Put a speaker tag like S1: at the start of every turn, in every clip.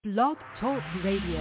S1: Blog Talk Radio.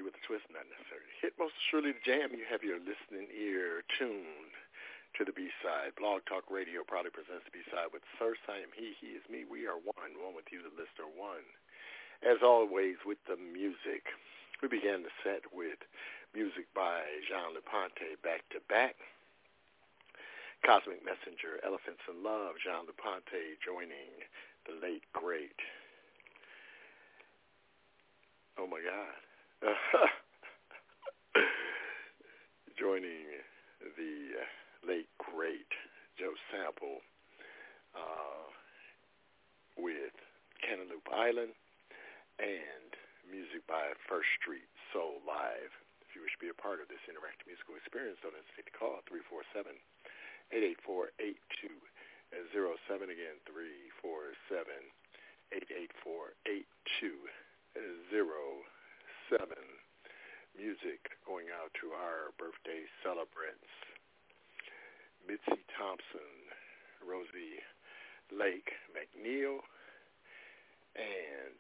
S1: with a twist, not necessarily hit. Most surely the jam. You have your listening ear tuned to the B-side. Blog Talk Radio proudly presents the B-side with Sir. I am he is me. We are one with you, the listener, one. As always, with the music. We began the set with music by Jean LePonte, Back to Back. Cosmic Messenger, Elephants in Love, Jean LePonte joining the late, great. Oh, my God. Joining the late, great Joe Sample with Cantaloupe Island and music by First Street Soul Live. If you wish to be a part of this interactive musical experience, don't hesitate to call 347-884-8207. Again, 347-884-8207. Music going out to our birthday celebrants, Mitzi Thompson, Rosie Lake McNeil, and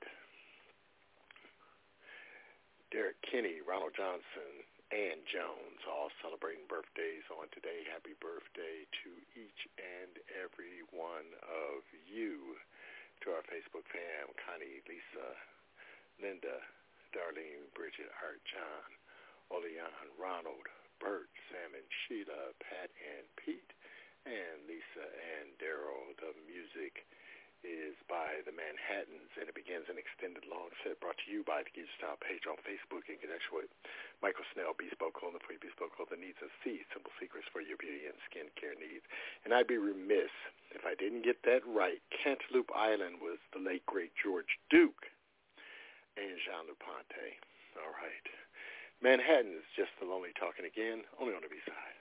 S1: Derek Kinney, Ronald Johnson, and Jones, all celebrating birthdays on today. Happy birthday to each and every one of you. To our Facebook fam, Connie, Lisa, Linda, Darlene, Bridget, Art, John, Olean, Ronald, Bert, Sam and Sheila, Pat and Pete, and Lisa and Daryl. The music is by the Manhattans, and it begins an extended long set brought to you by the Geezer Style page on Facebook in connection with Michael Snell, Bespoke Clothing for your Bespoke Clothing needs, and C, Simple Secrets for your beauty and skincare needs. And I'd be remiss if I didn't get that right. Cantaloupe Island was the late, great George Duke and Jean LePonte. All right. Manhattan is just the lonely talking again, only on the B-side.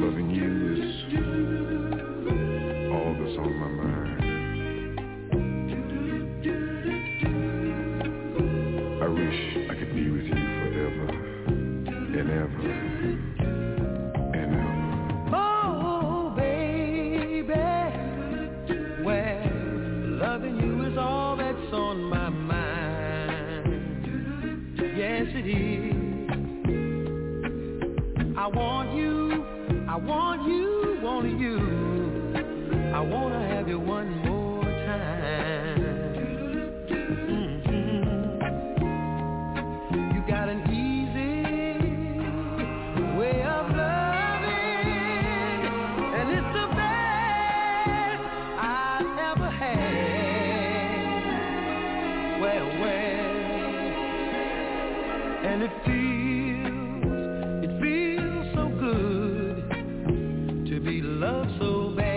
S2: Loving you is all that's on my mind. I wish I could be with you forever and ever and ever.
S3: Oh, baby, well, loving you is all that's on my mind. Yes, it is. I want you, want you. I want to have you one more time. Mm-hmm. You got an easy way of loving, and it's the best I've ever had. Well, and it feels so good to be loved so bad.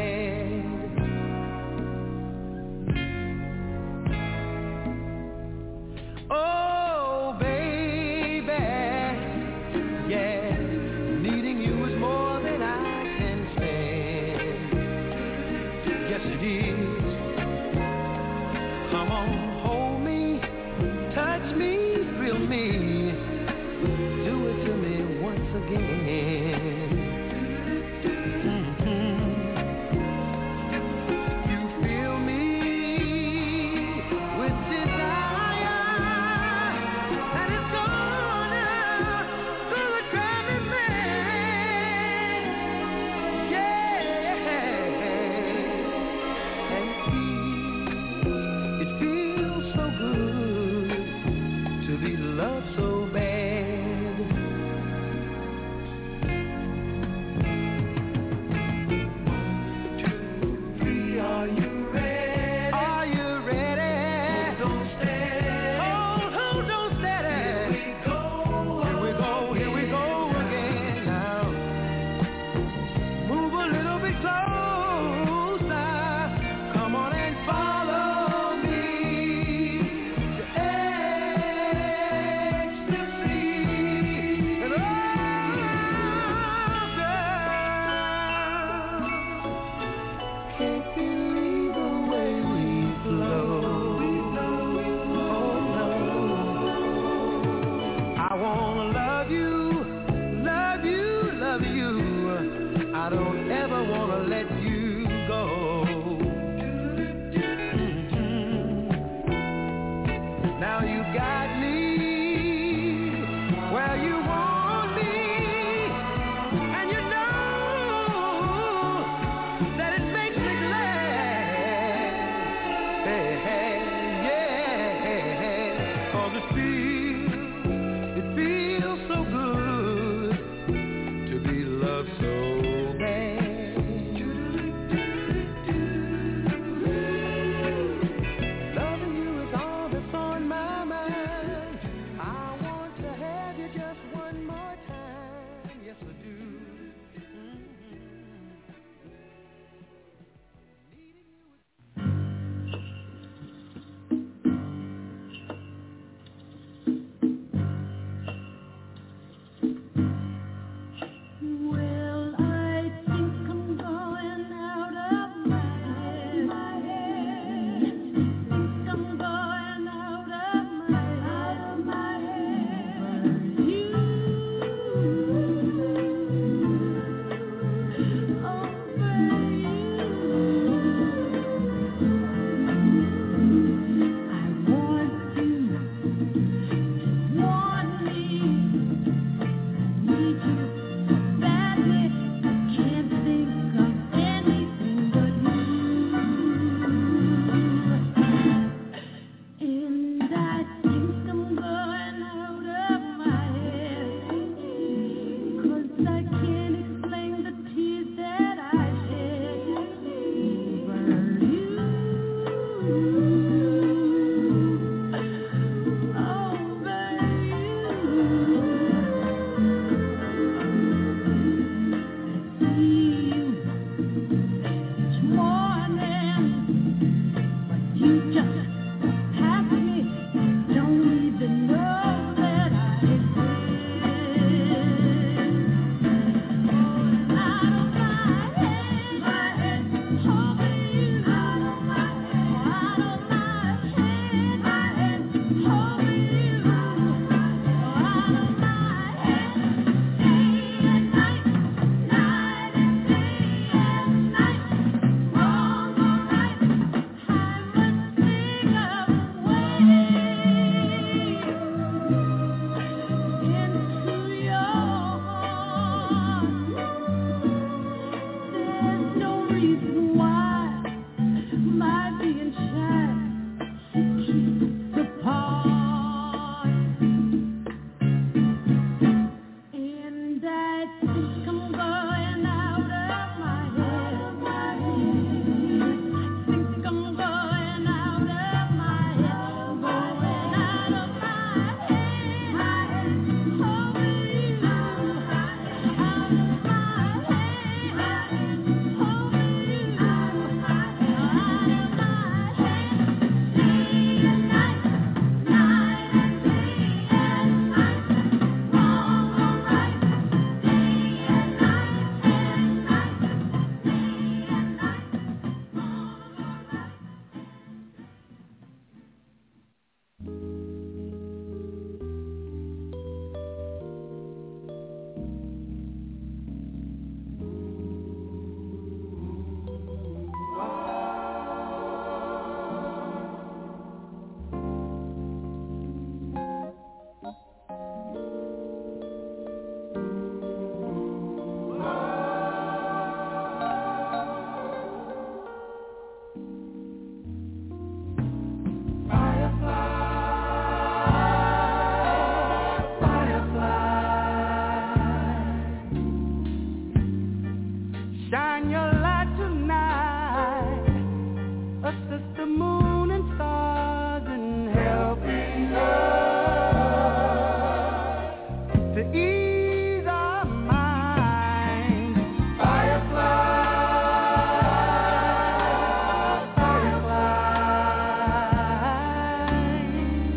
S3: Oh, baby, yeah, needing you is more than I can stand. Yes, it is. Come on, hold me, touch me, thrill me, do it to me once again.
S4: I
S3: Shine your light tonight. Assist the moon and stars in helping us to ease our minds. Firefly, firefly,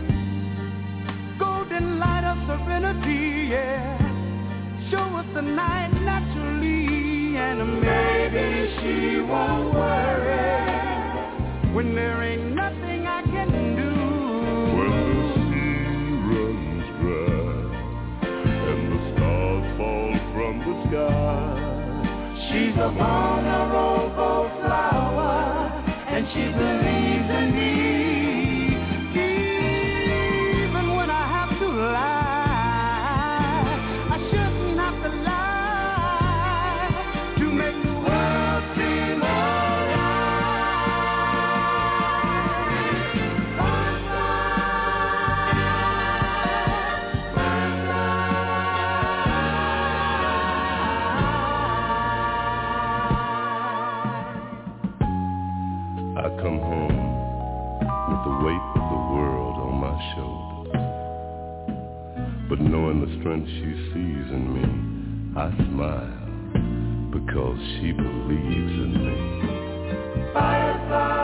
S3: golden light of serenity, yeah. Show us the night naturally, and maybe she won't worry when there ain't nothing I can do.
S2: When the sea runs dry and the stars fall from the sky,
S3: She's a vulnerable flower, and she believes in me. Even when I have to lie, I shouldn't have to lie to make the world seem
S2: I come home with the weight of the world on my shoulders, but knowing the strength she sees in me, I smile because she believes in me.
S3: Firefly,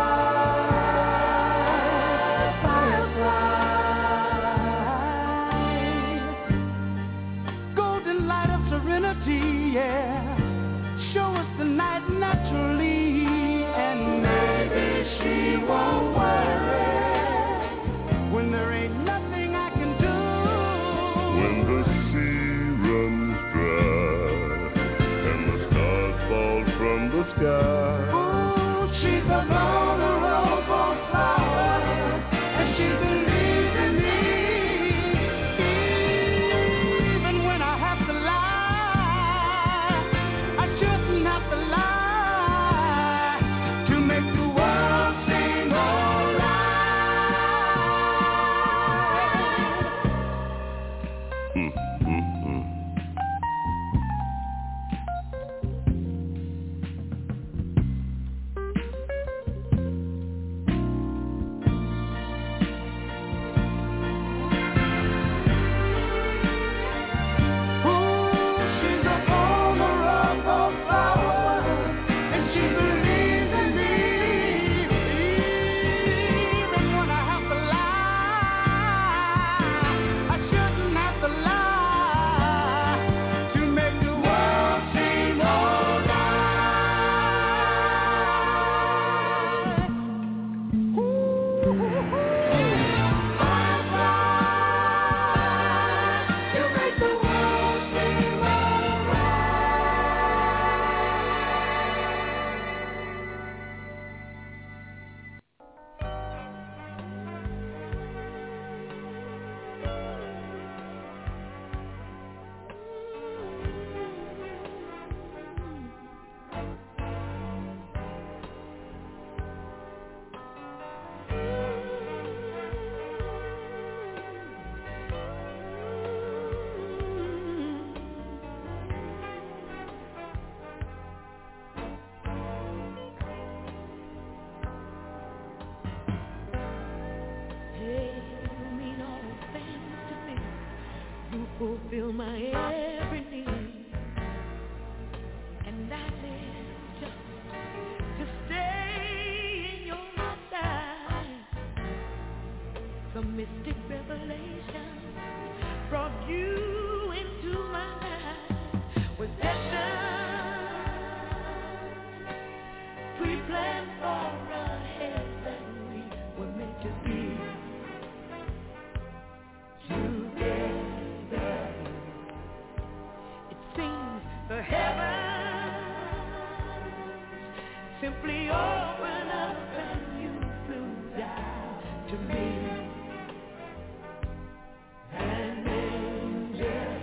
S3: firefly, golden light of serenity, yeah. Show us the night naturally, and maybe she won't worry when there ain't nothing I can do.
S2: When the sea runs dry and the stars fall from the sky,
S3: Ooh, she's a vulnerable flower, and she believes in me. Even when I have to lie, I shouldn't have to lie to make the world seem alright.
S2: mm-mm-mm.
S3: She's a vulnerable flower, and she believes in me. Even when I have to lie, I shouldn't have to lie to make the world seem alright. Firefly, you make the world seem alright.
S4: Hey, you mean all things to me. You fulfill my every need, and I live just to stay in your side. Some mystic revelation brought you into my life. Was pre-planned for ahead that we were meant to be together. It seems the heavens simply open up and you flew down to me. An angel.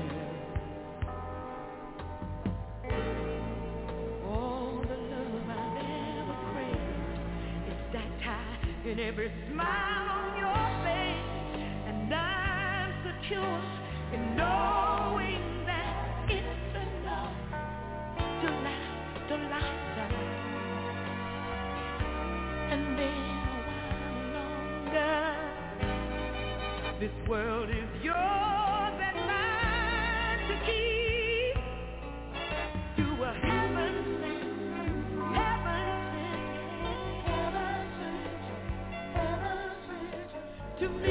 S4: All the love I've ever craved is that high in every smile on your face, and I'm secure in knowing that it's enough to last lifetime, and then a while longer. This world is yours and mine to keep. You were heaven sent, heaven sent to me.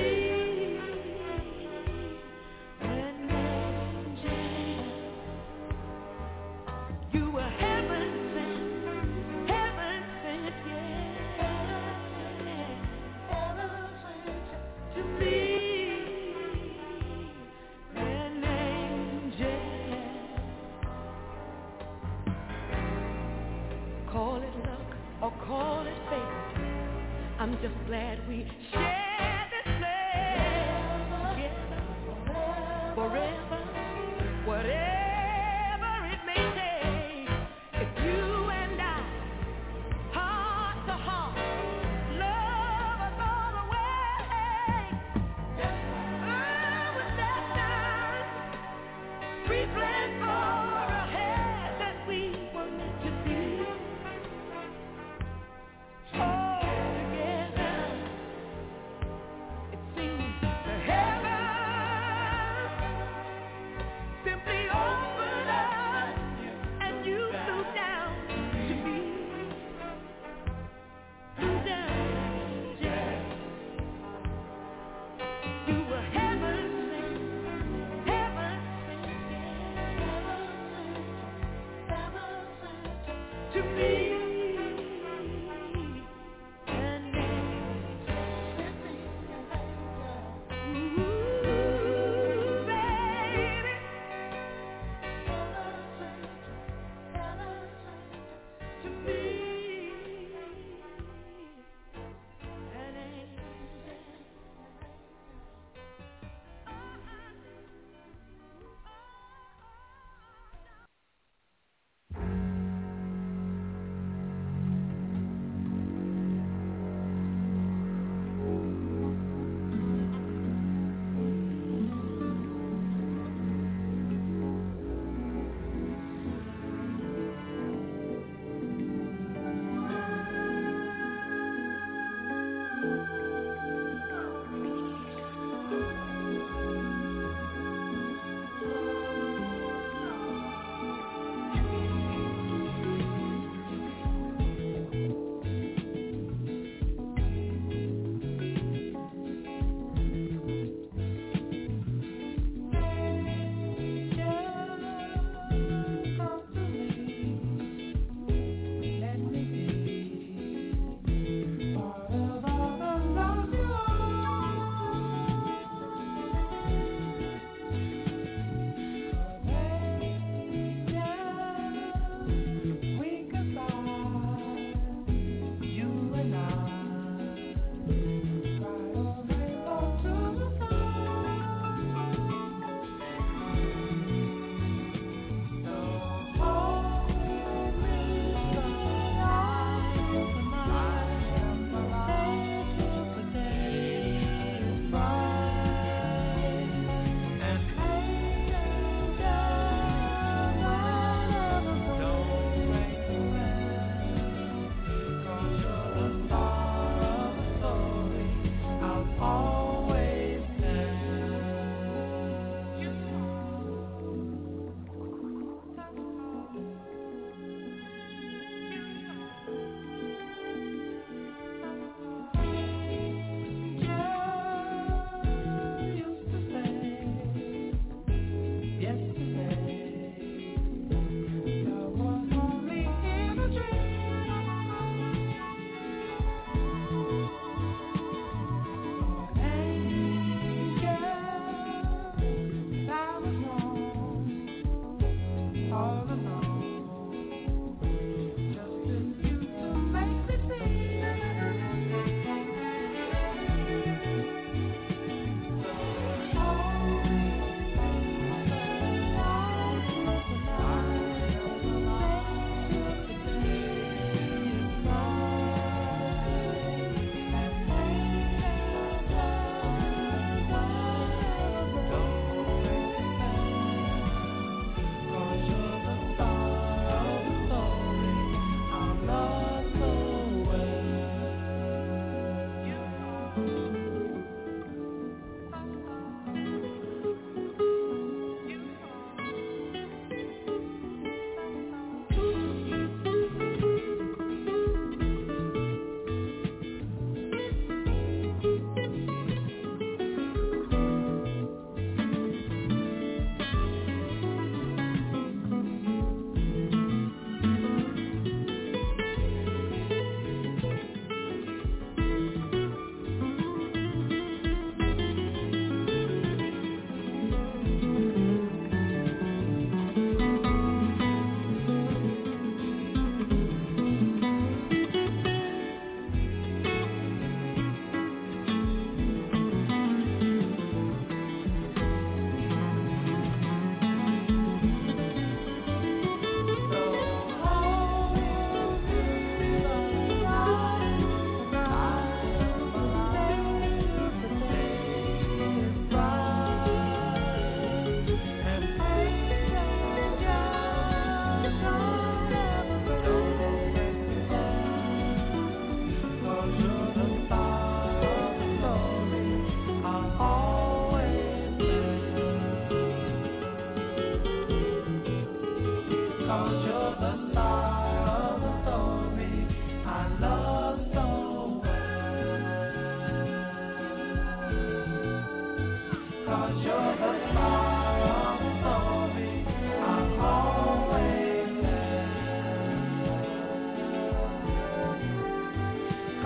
S4: I'm just glad we share this place together forever, whatever it may take. It's you and I, heart to heart, love us all the way. Oh, with that time, we plan far ahead that we were meant to be.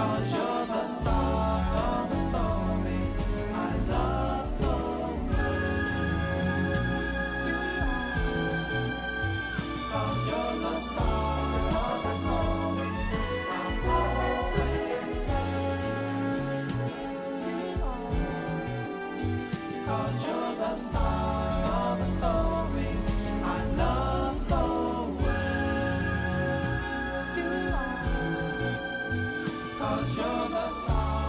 S3: You're the star.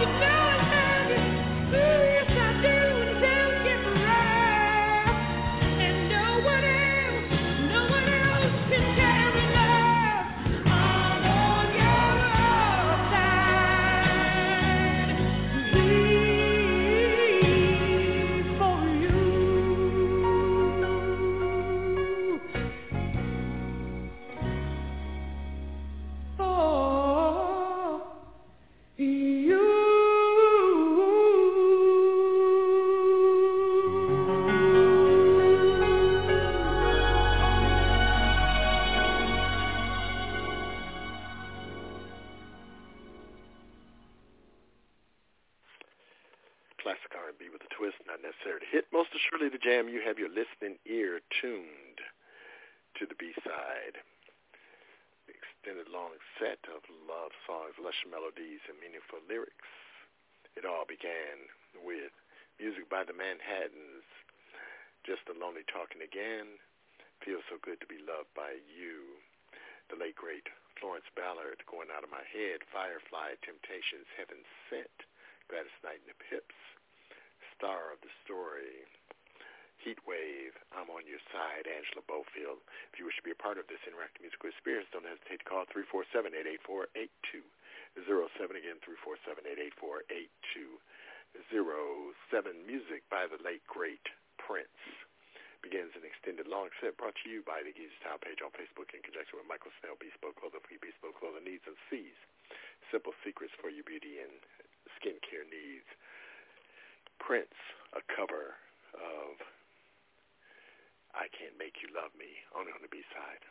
S1: Classic R&B with a twist, not necessary to hit. Most assuredly the jam. You have your listening ear tuned to the B-side. The extended long set of love songs, lush melodies, and meaningful lyrics. It all began with music by the Manhattans. Just a Lonely Talking Again. Feels So Good to Be Loved by You. The late, great Florence Ballard, Going Out of My Head. Firefly, Temptations, Heaven Sent. Gladys Knight and the Pips. Star of the Story. Heat Wave, I'm on Your Side, Angela Bofield. If you wish to be a part of this interactive musical experience, don't hesitate to call 347-884-8207. Again, 347-884-8207. Music by the late, great Prince. Begins an extended long set brought to you by the Geezer Town page on Facebook in conjunction with Michael Snell, Bespoke Clothing for your Bespoke Clothing needs and sees. Simple secrets for your beauty and skincare needs. Prince, a cover of I Can't Make You Love Me, only on the B-side.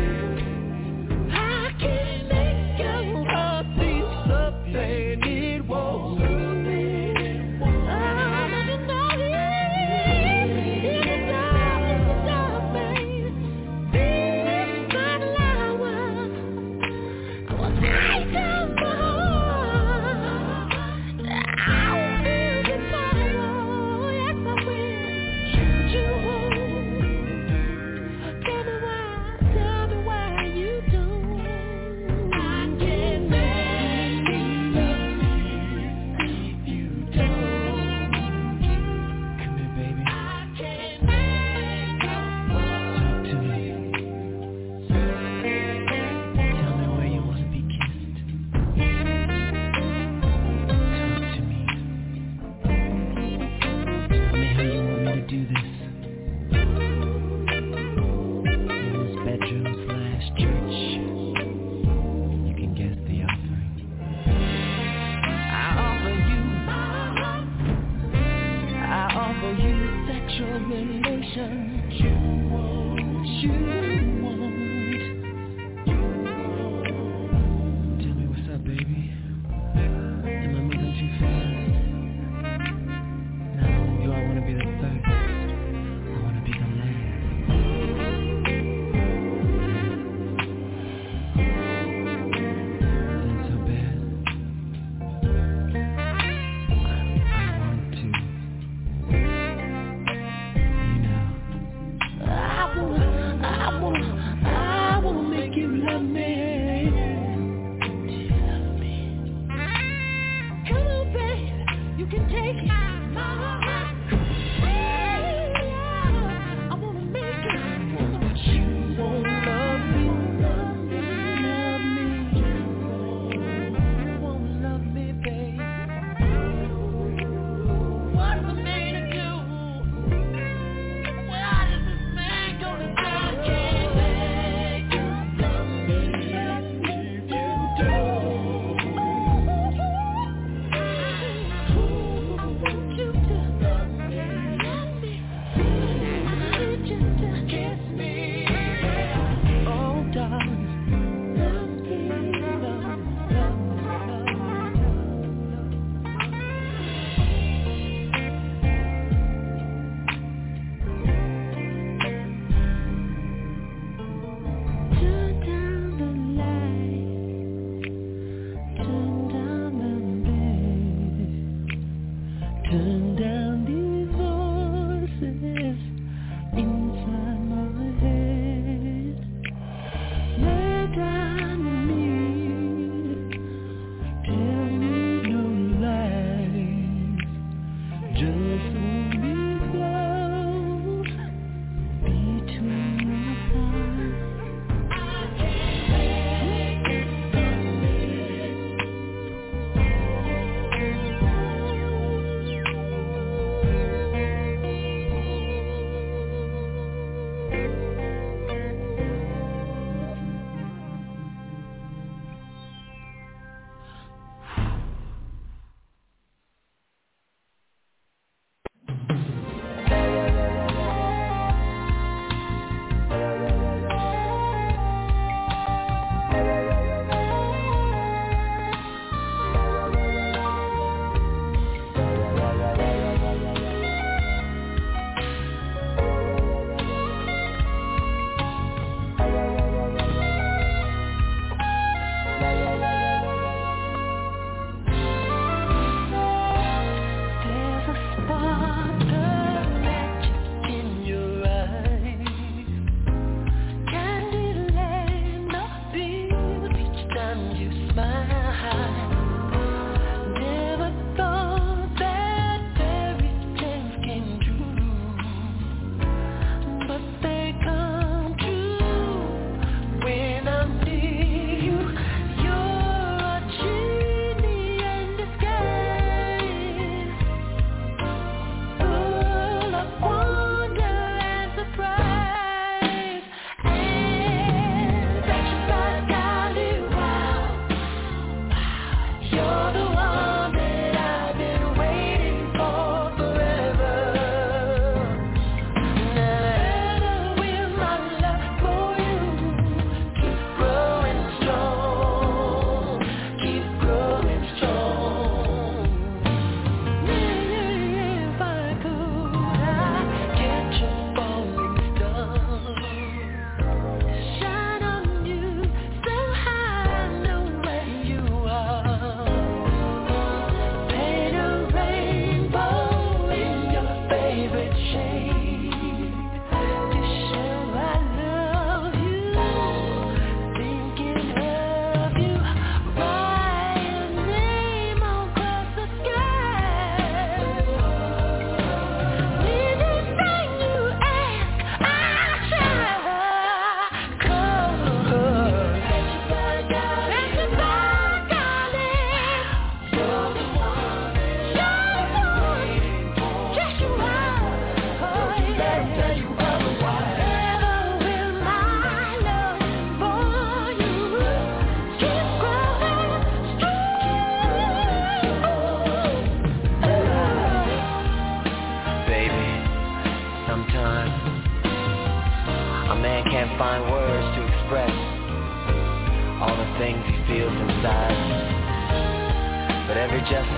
S3: It
S4: You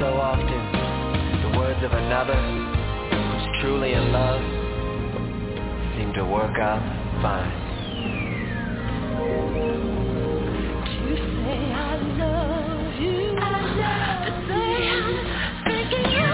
S5: so often, the words of another who's truly in love seem to work out fine.
S4: To say I love you, to say I'm thinking you.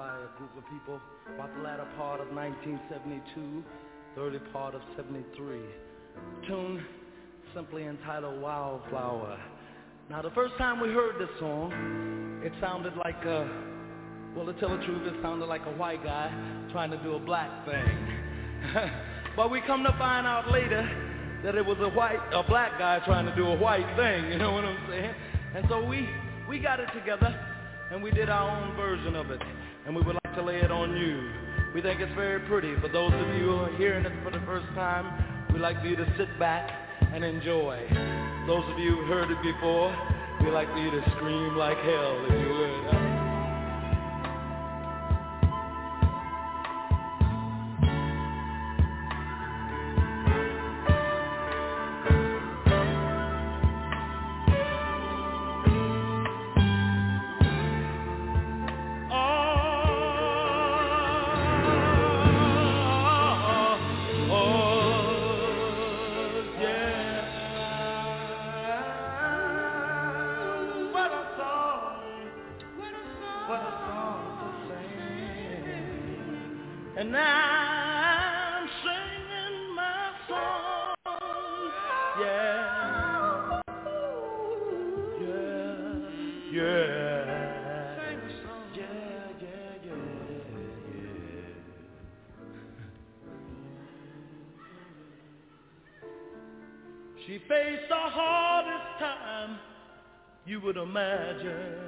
S3: by a group of people about the latter part of 1972, the early part of 73. Tune simply entitled Wildflower. Now, the first time we heard this song, it sounded like well, to tell the truth, it sounded like a white guy trying to do a black thing. But we come to find out later that it was a black guy trying to do a white thing, you know what I'm saying? And so we got it together, and we did our own version of it, and we would like to lay it on you. We think it's very pretty. For those of you who are hearing it for the first time, we'd like for you to sit back and enjoy. Those of you who heard it before, we'd like for you to scream like hell if you would. And I'm singing my song, yeah, yeah, yeah, sing a song, yeah, yeah, yeah. She faced the hardest time you would imagine.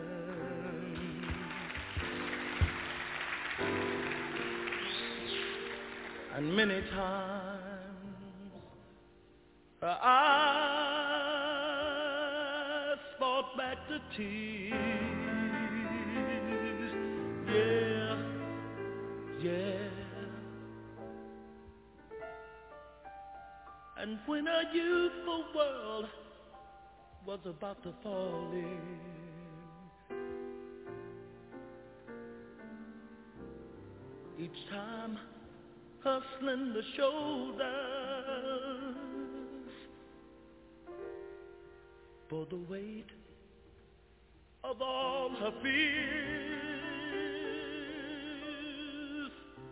S3: And many times her eyes fought back the tears. Yeah, yeah. And when a youthful world was about to fall in, each time her slender shoulders for the weight of all her fears,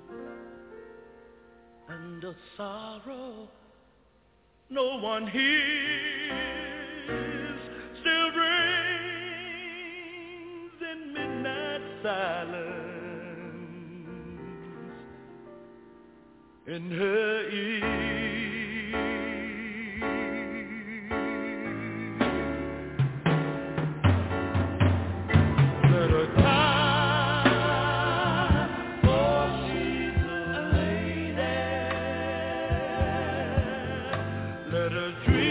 S3: and a sorrow no one hears still rings in midnight silence in her ears. Let her die, for she's a lady. Let her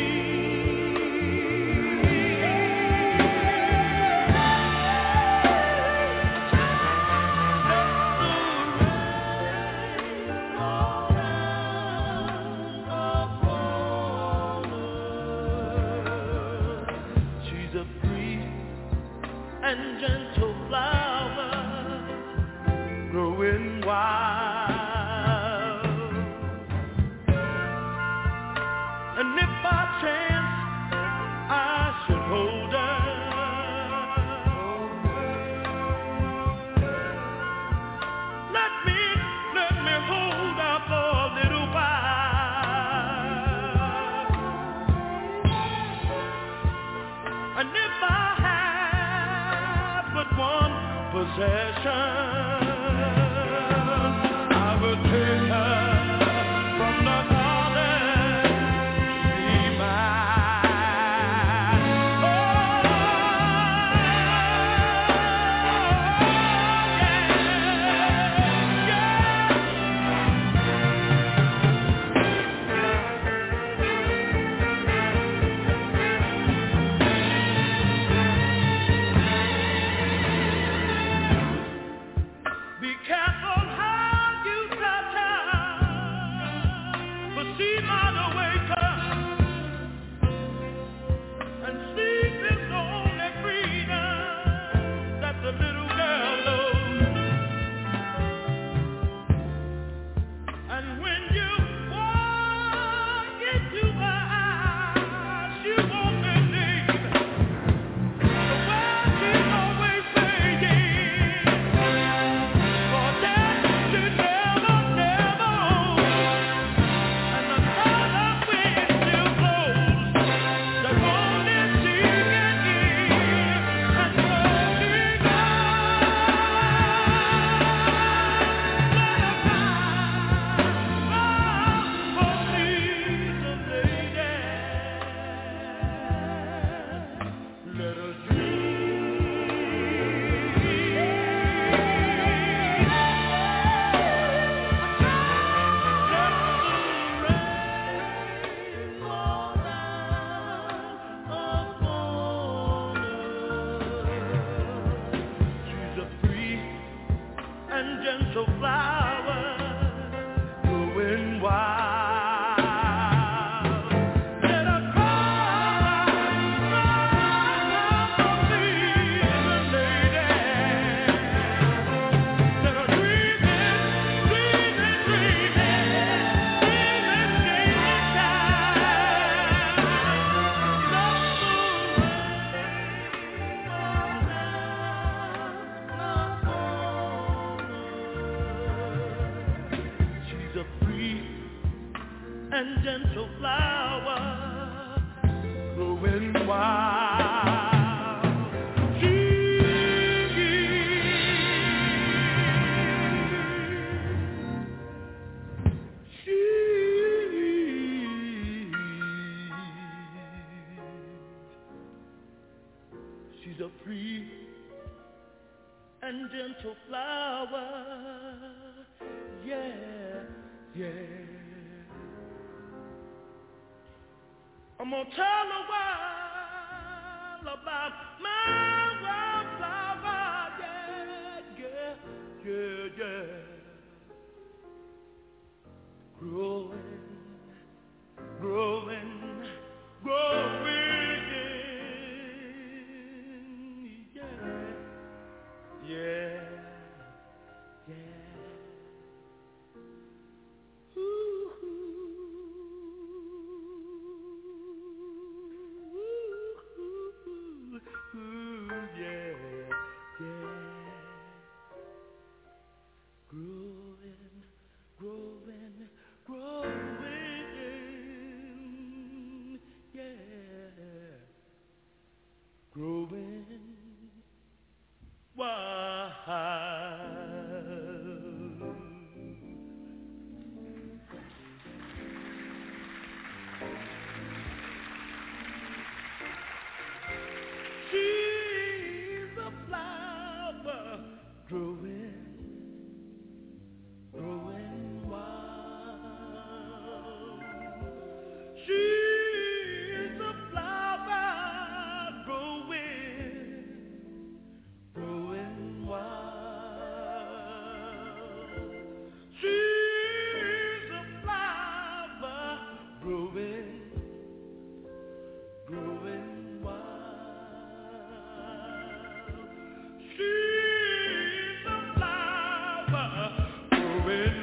S3: and gentle flower growing wild. And if by chance I should hold her, let me hold her for a little while. And if I one possession, I will take her from the garden to be mine. Oh, be careful how you touch her, for she might awake her, and sleep is the only freedom that the little girl knows. And when you walk into her eyes, you won't believe the words she's always saying. and gentle flowers growing wild. And gentle flower growing wild. She's a free and gentle flower. Yeah, yeah. I'm gonna tell the world about my wildflower, yeah, yeah, yeah, yeah. Growing, growing, growing, yeah, yeah, yeah. She's a flower growing, growing wild. She's a flower growing, growing wild. She's a flower growing, growing wild. She's a flower growing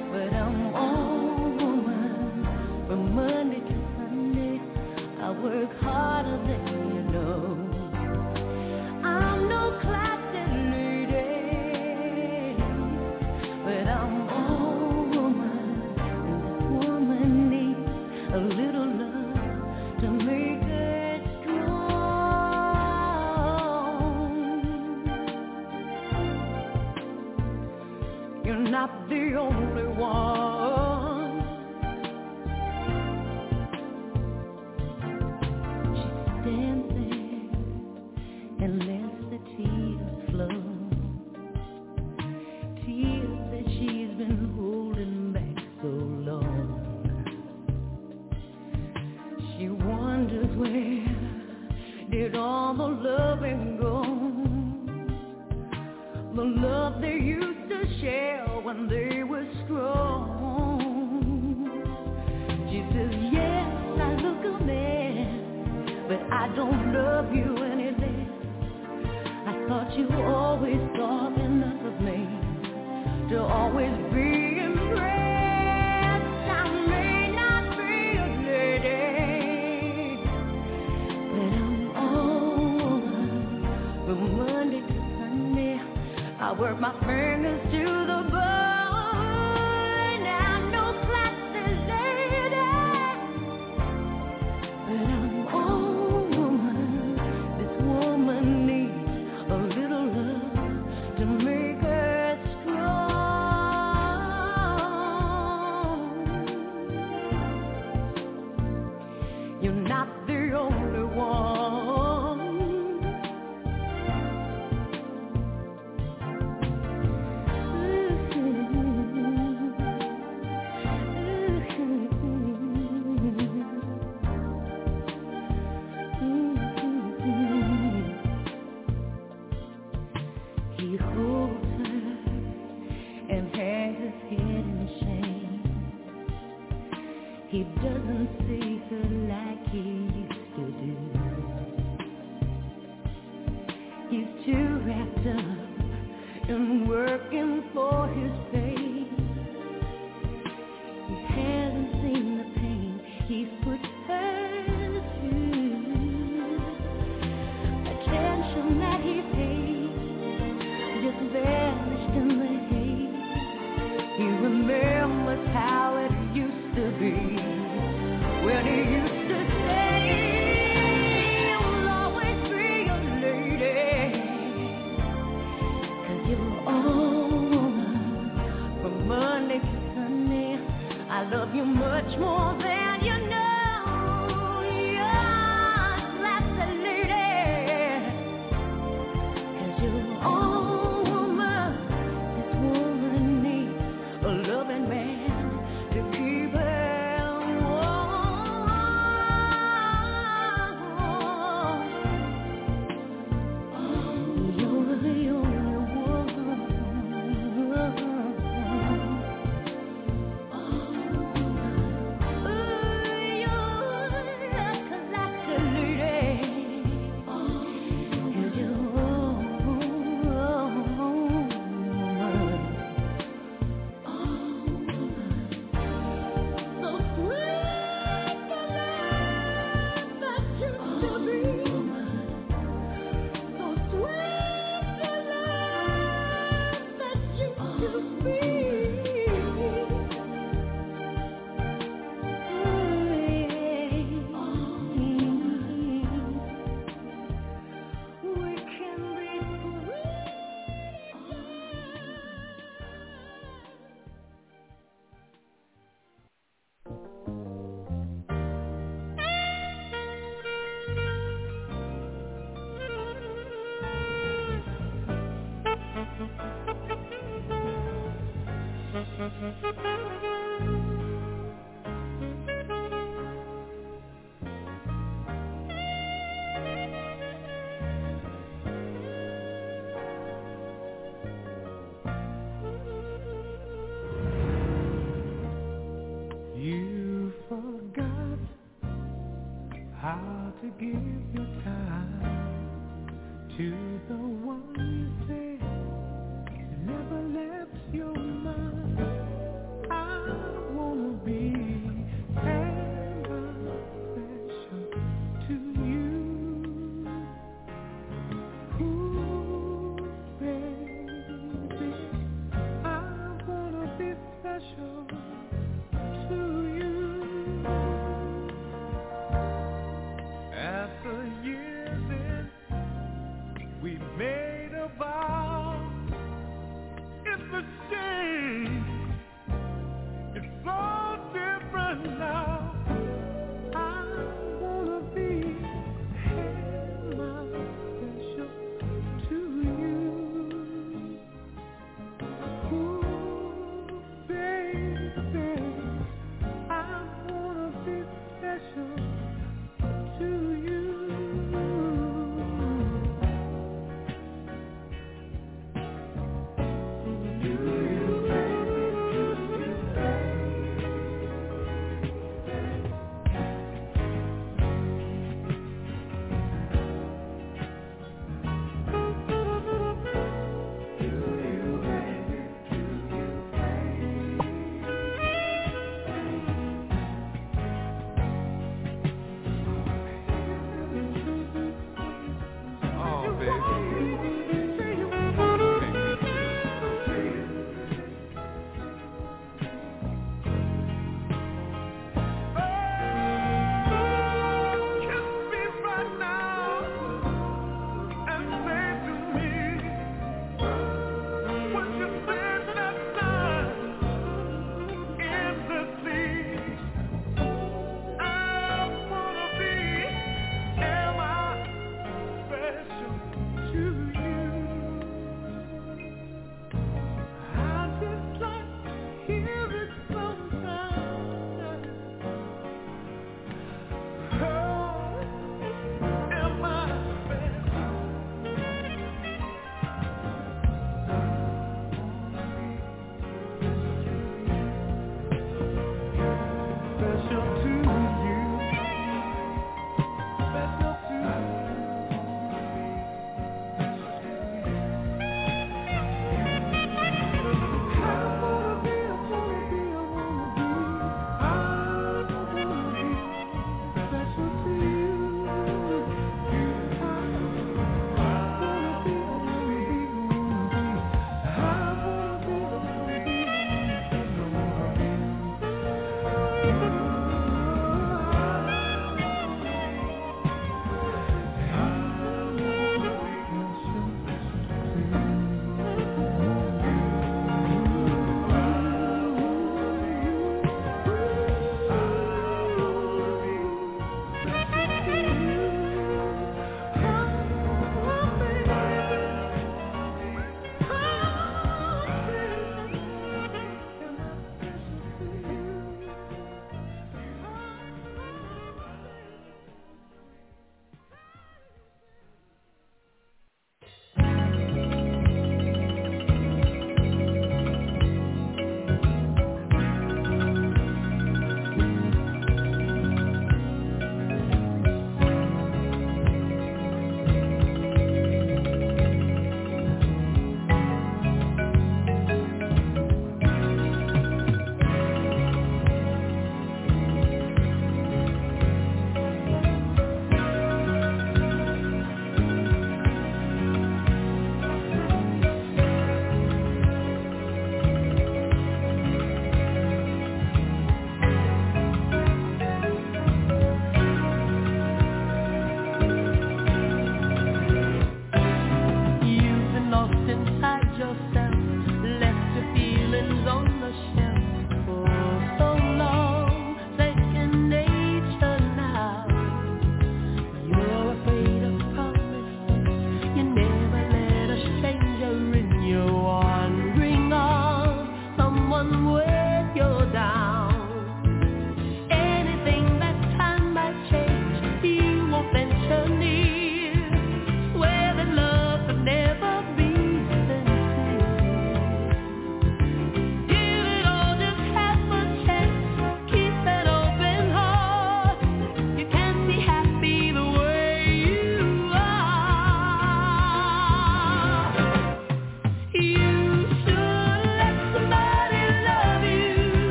S4: work work harder than you know. I'm no classy lady, but I'm all woman, and this woman needs a little love to make it strong. You're not the only one. She stands there and lets the tears flow, tears that she's been holding back so long. She wonders, where did all the loving go? The love they used to share when they were strong. She says, yes, I look a mess, but I don't love you any less. I thought you always thought enough of me to always be impressed. I may not be a lady, but I'm all from Monday to Sunday. I work my fingers to the bone. I'm no classy lady, but I'm all woman. This woman needs a little love to make her strong. You're not the only one. He holds her and hangs his head in shame. He doesn't see her like he used to do. He's too wrapped up in working for his pay. He hasn't seen the pain he's put her through. Attention that he paid just vanished in the haze. He remembers how it used to be, when he used to say, you'll always be a lady, 'cause you're all woman from Monday to Sunday. I love you much more than you know. You're classy lady, 'cause you're all woman. This woman needs a loving man to keep her warm. You're the only woman.
S3: You forgot how to give your time to the one you said never left your mind. I wanna be ever special to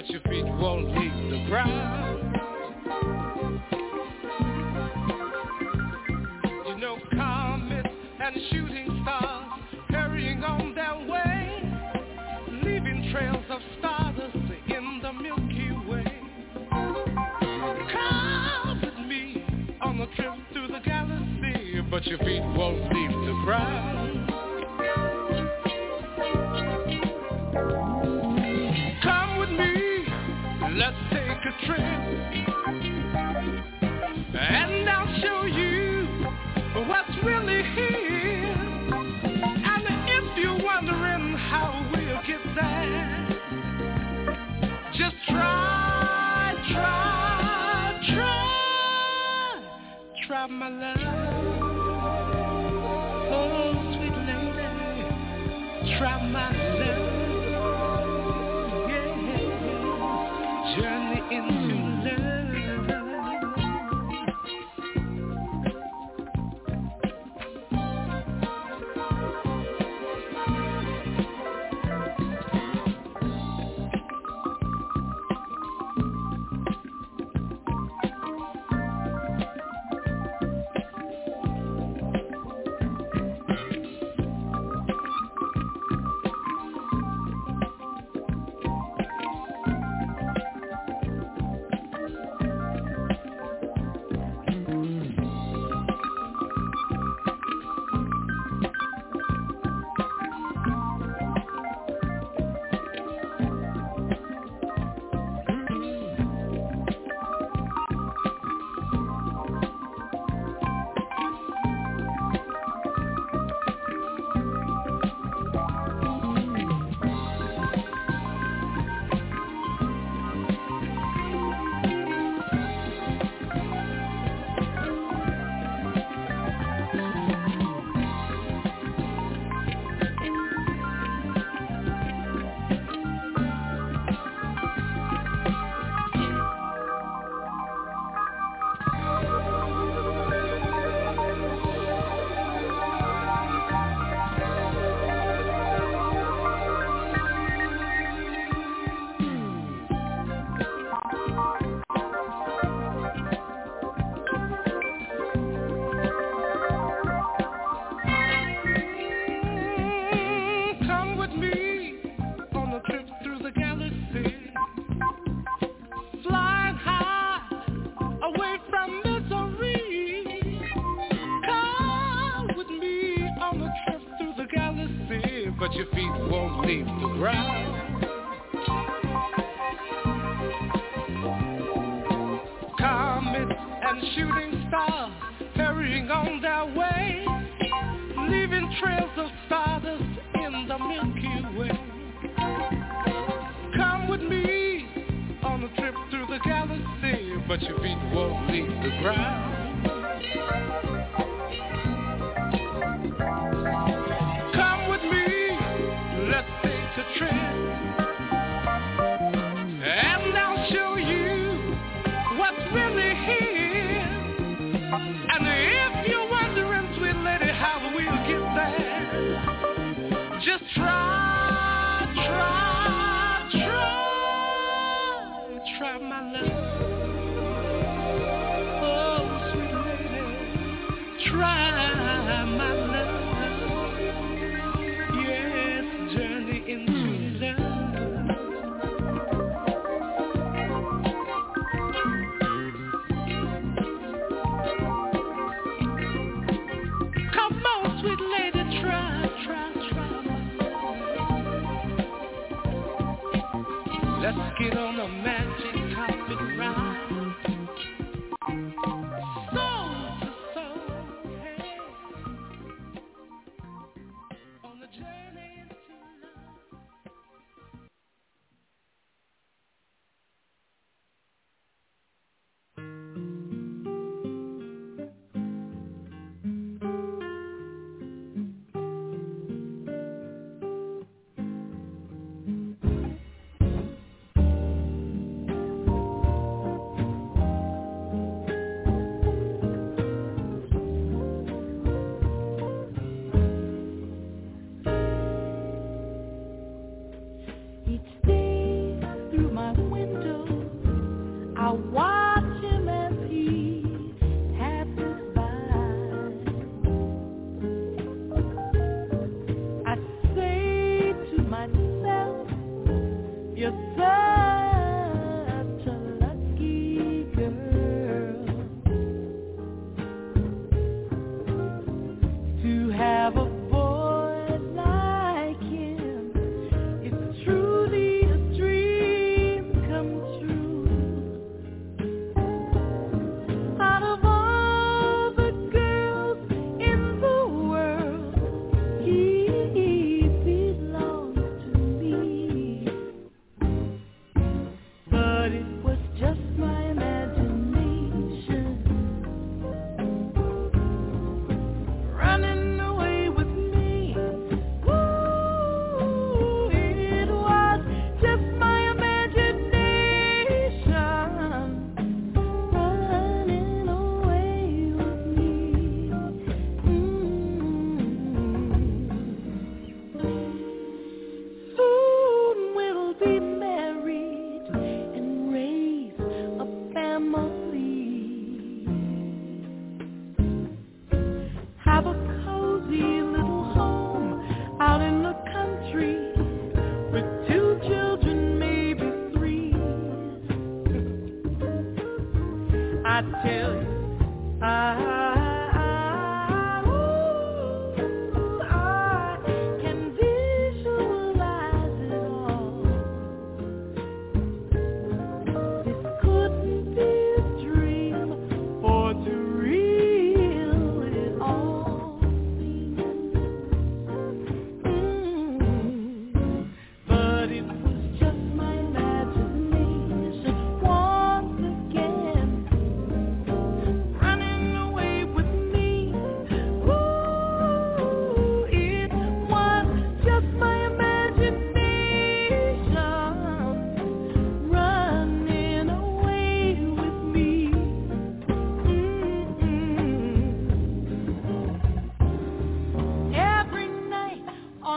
S3: but your feet won't leave the ground. You know, comets and shooting stars hurrying on their way, leaving trails of stardust in the Milky Way. Come with me on a trip through the galaxy, but your feet won't leave the ground. Come with me, let's take a trip, and I'll show you what's really here. And if you're wondering how we'll get there, just try my love. Oh, sweet lady, try my love. Yeah, journey into love. But your feet won't leave the ground. Comets and shooting stars hurrying on their way, leaving trails of stardust in the Milky Way. Come with me on a trip through the galaxy, but your feet won't leave the ground. Come with me, let's take a trip, and I'll show you what's really here. And if you're wondering, sweet lady, how we'll get there, just try my love. Oh, sweet lady, try my love. Let's get on a magic carpet ride, soul to soul, hey, on the journey into love.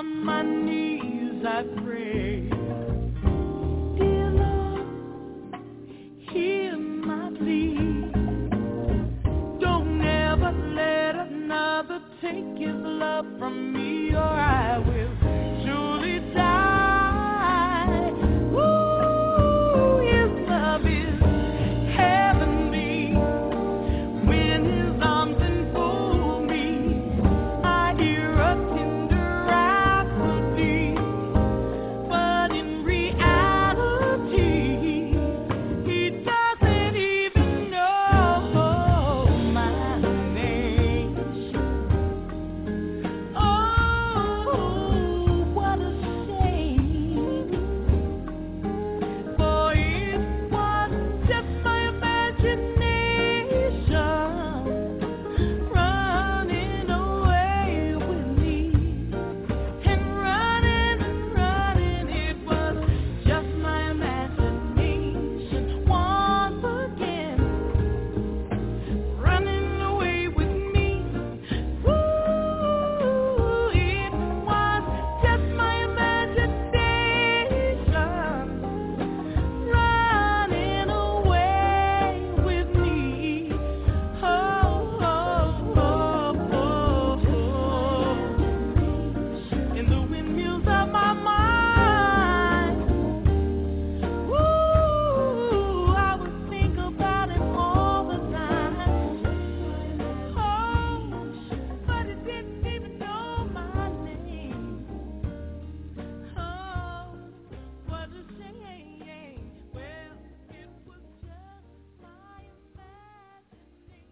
S3: my knees I pray. Dear Lord, hear my plea. Don't ever let another take his love from me, or I will surely die. Ooh, his love is heavenly. When his arms enfold me, I hear a tender rhapsody. But in reality, he doesn't even know my name. Oh, what a shame. For it was just my imagination running away with me. And running, it was just my imagination once again running away with me. Ooh, it was just my imagination running away with me. Oh, in the windmills of my mind. Ooh, I would think about it all the time. Oh, but it didn't even know my name. Oh, what a shame. Well, it was just my imagination.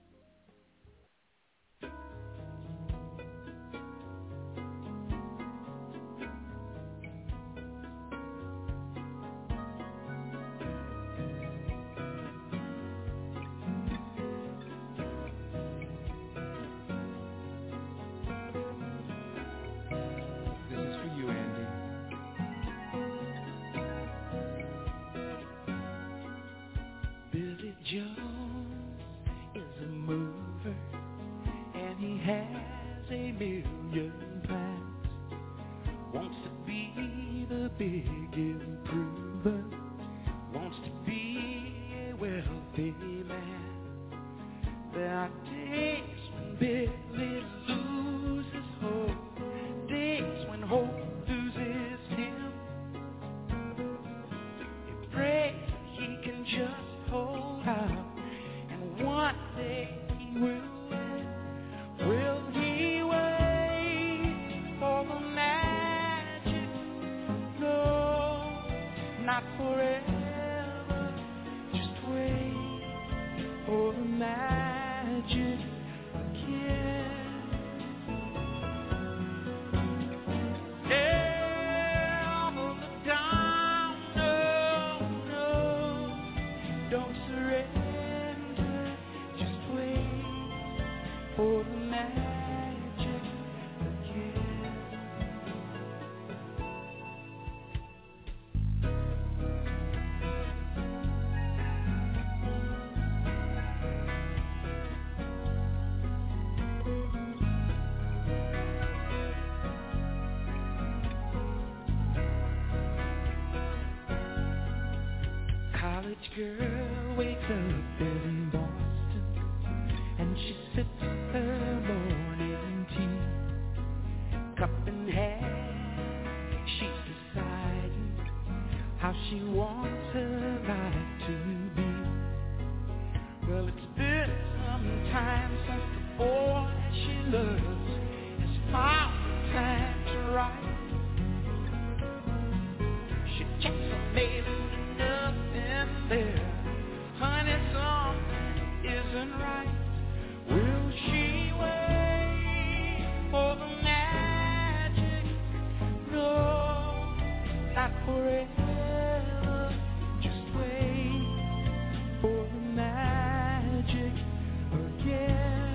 S6: This is for you, Andy.
S3: Billy Jones is a mover, and he has a million plans. Wants to be the big improver, wants to be a wealthy man. There are days when Billy loses hope, days when hope loses him. He prays he can just hold out, and one day he will win. Will he wait for the magic? No, not forever. Just wait for the magic again. Never look down, no, don't surrender. Just wait for the magic again. College girl wakes up in Boston, and she sips her morning tea. Cup in hand, she's deciding how she wants her life to be. Well, it's been some time since the boy she loves has found the time to write. She checks her mail and nothing there. Honey, something isn't right. Will she wait for the magic? No, not forever. Just wait for the magic again.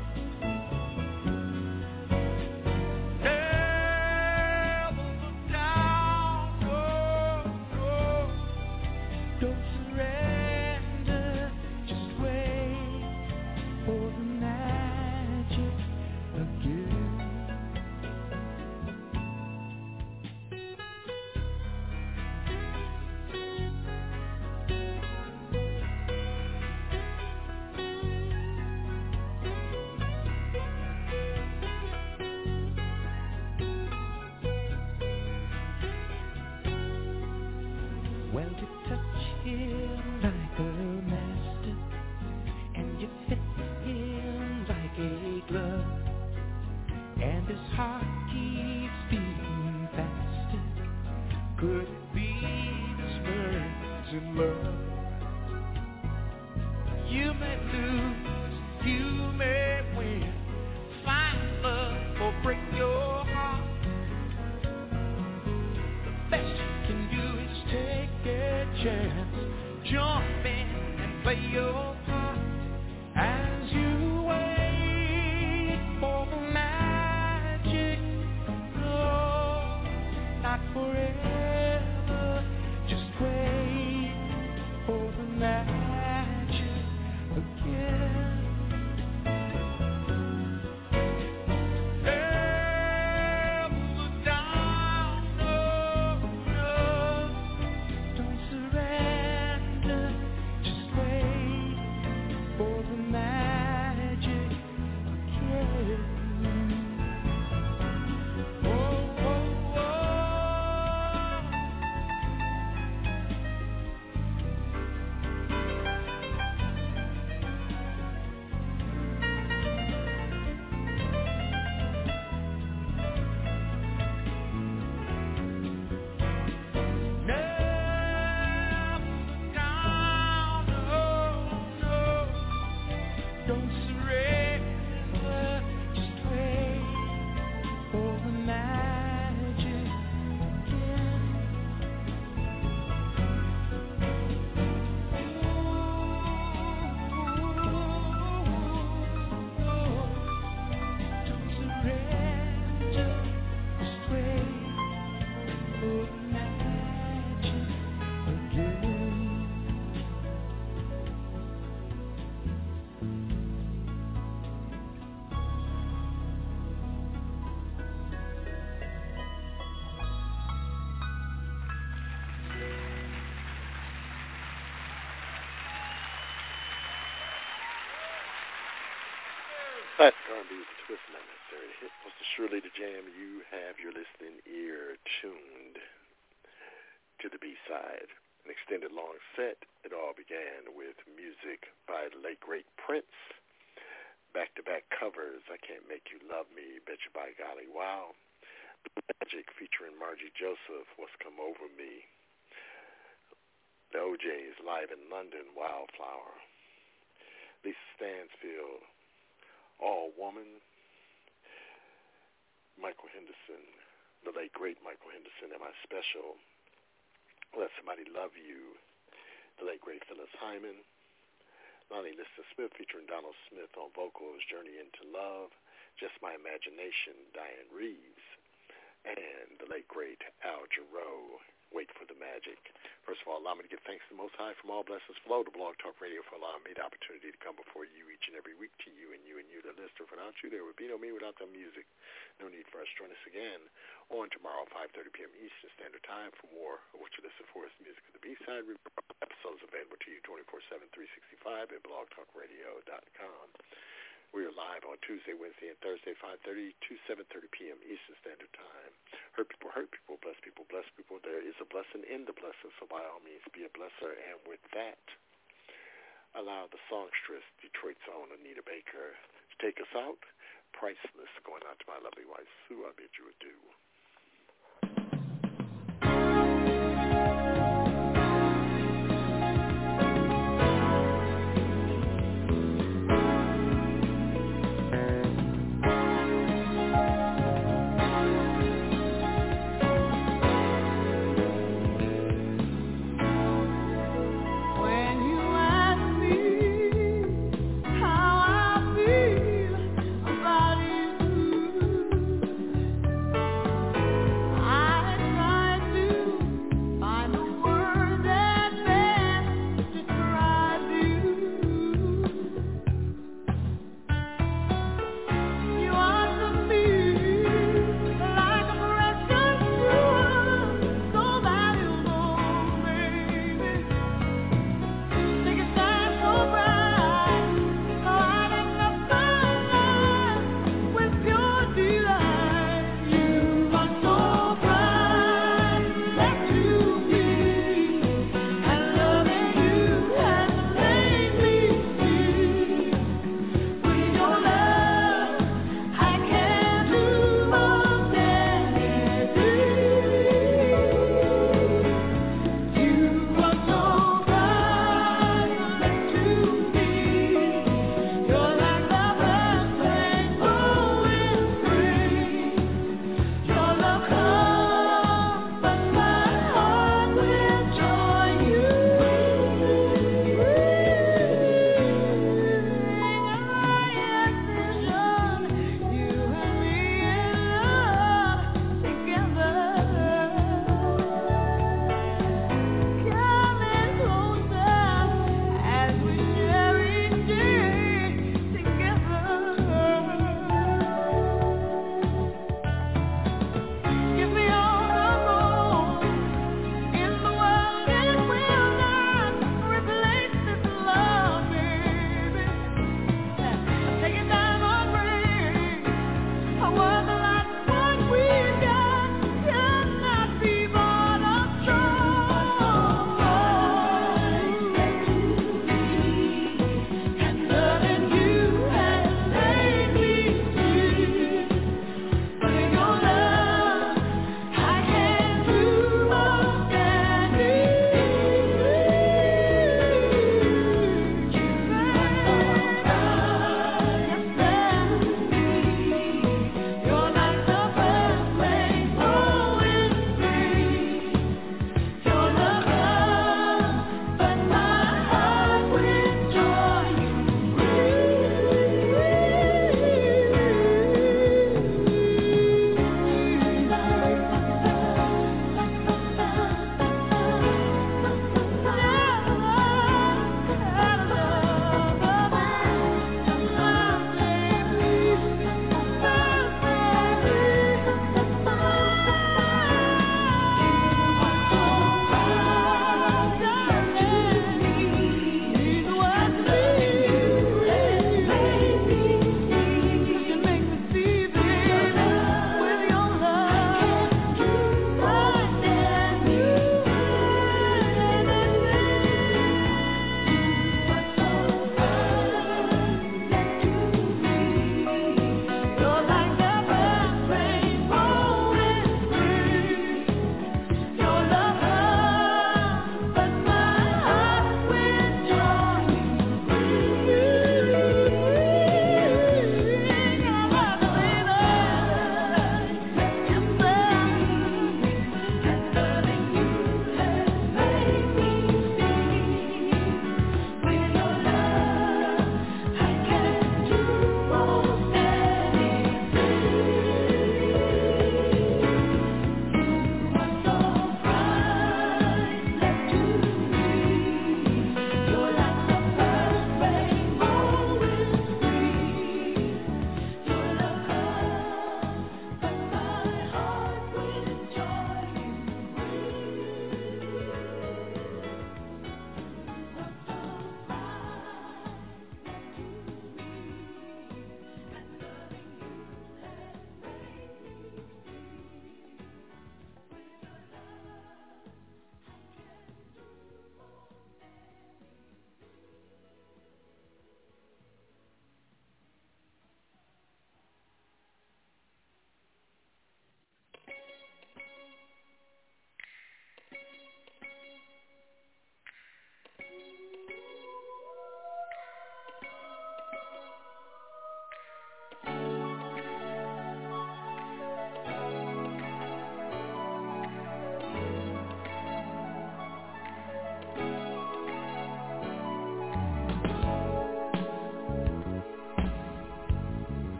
S3: Never look down, no, don't surrender. Just wait for the magic again. Could it be this words in love? You may lose, you may win, find love or break your heart. The best you can do is take a chance, jump in and play your part as you wait for the magic. No, not forever, just wait for the magic again.
S1: Classic R&B with a twist, not necessarily a hit. Was the Surely the Jam. You have your listening ear tuned to the B-side. An extended long set. It all began with music by the late, great Prince. Back-to-back covers, I Can't Make You Love Me, Betcha by Golly Wow. Magic featuring Margie Joseph, What's Come Over Me. The OJs live in London, Wildflower. Lisa Stansfield, All Woman. Michael Henderson, the late great Michael Henderson, Am I Special? Let Somebody Love You, the late great Phyllis Hyman. Lonnie Liston Smith featuring Donald Smith on vocals, Journey into Love. Just My Imagination, Diane Reeves. And the late great Al Jarreau, Wait for the Magic. First of all, allow me to give thanks to the Most High from all blessings flow to Blog Talk Radio for allowing me the opportunity to come before you each and every week, to you and you, the listener. Without you, there would be no me without the music. No need for us to join us again on tomorrow, 5:30 p.m. Eastern Standard Time for more of what you listen for is music of the B-side. Episodes available to you 24/7, 365 at blogtalkradio.com. We are live on Tuesday, Wednesday, and Thursday, 5:30 to 7:30 p.m. Eastern Standard Time. Hurt people, bless people, bless people. There is a blessing in the blessing, so by all means, be a blesser. And with that, allow the songstress, Detroit's own Anita Baker, to take us out. Priceless, going out to my lovely wife, Sue. I bid you adieu.